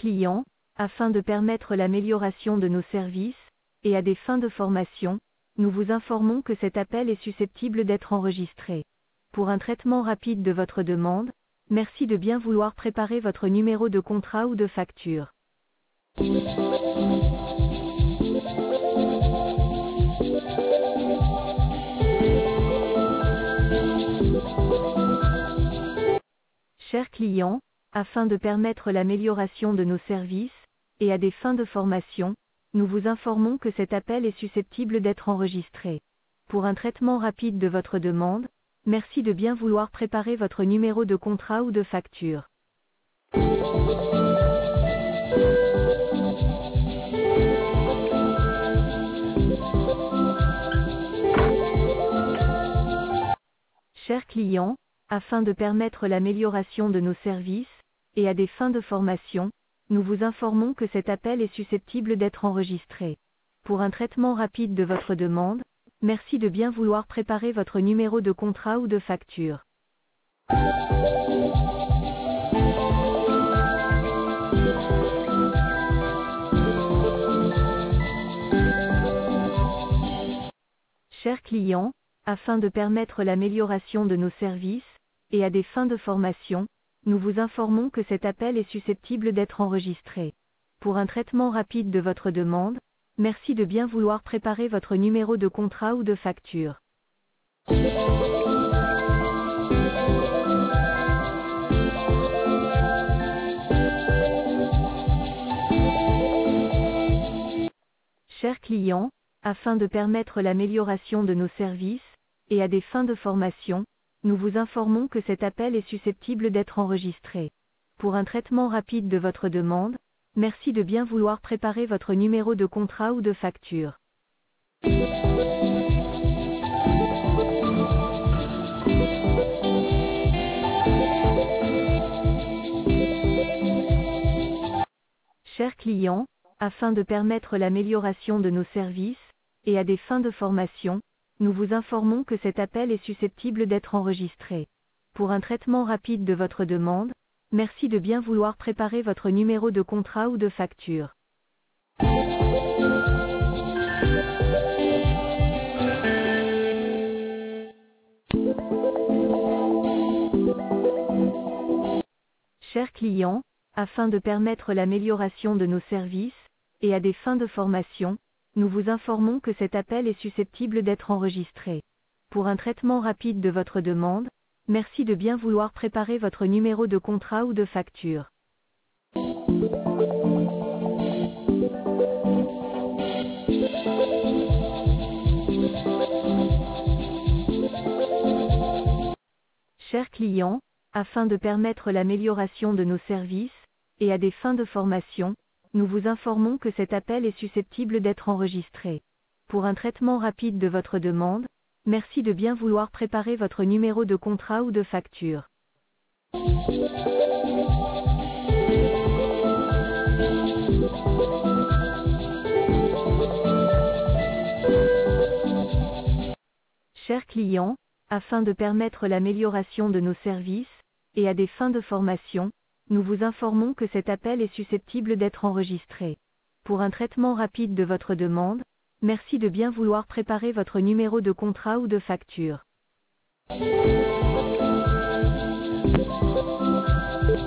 client, afin de permettre l'amélioration de nos services, et à des fins de formation, nous vous informons que cet appel est susceptible d'être enregistré. Pour un traitement rapide de votre demande, merci de bien vouloir préparer votre numéro de contrat ou de facture. Chers clients, afin de permettre l'amélioration de nos services, et à des fins de formation, nous vous informons que cet appel est susceptible d'être enregistré. Pour un traitement rapide de votre demande, merci de bien vouloir préparer votre numéro de contrat ou de facture. Chers clients, afin de permettre l'amélioration de nos services, et à des fins de formation, nous vous informons que cet appel est susceptible d'être enregistré. Pour un traitement rapide de votre demande, merci de bien vouloir préparer votre numéro de contrat ou de facture. Chers clients, afin de permettre l'amélioration de nos services, et à des fins de formation, nous vous informons que cet appel est susceptible d'être enregistré. Pour un traitement rapide de votre demande, merci de bien vouloir préparer votre numéro de contrat ou de facture. Chers clients, afin de permettre l'amélioration de nos services, et à des fins de formation, nous vous informons que cet appel est susceptible d'être enregistré. Pour un traitement rapide de votre demande, merci de bien vouloir préparer votre numéro de contrat ou de facture. Chers clients, afin de permettre l'amélioration de nos services, et à des fins de formation, nous vous informons que cet appel est susceptible d'être enregistré. Pour un traitement rapide de votre demande, merci de bien vouloir préparer votre numéro de contrat ou de facture. Chers clients, afin de permettre l'amélioration de nos services, et à des fins de formation, nous vous informons que cet appel est susceptible d'être enregistré. Pour un traitement rapide de votre demande, merci de bien vouloir préparer votre numéro de contrat ou de facture. Chers clients, afin de permettre l'amélioration de nos services, et à des fins de formation, nous vous informons que cet appel est susceptible d'être enregistré. Pour un traitement rapide de votre demande, merci de bien vouloir préparer votre numéro de contrat ou de facture. Chers clients, afin de permettre l'amélioration de nos services, et à des fins de formation, nous vous informons que cet appel est susceptible d'être enregistré. Pour un traitement rapide de votre demande, merci de bien vouloir préparer votre numéro de contrat ou de facture.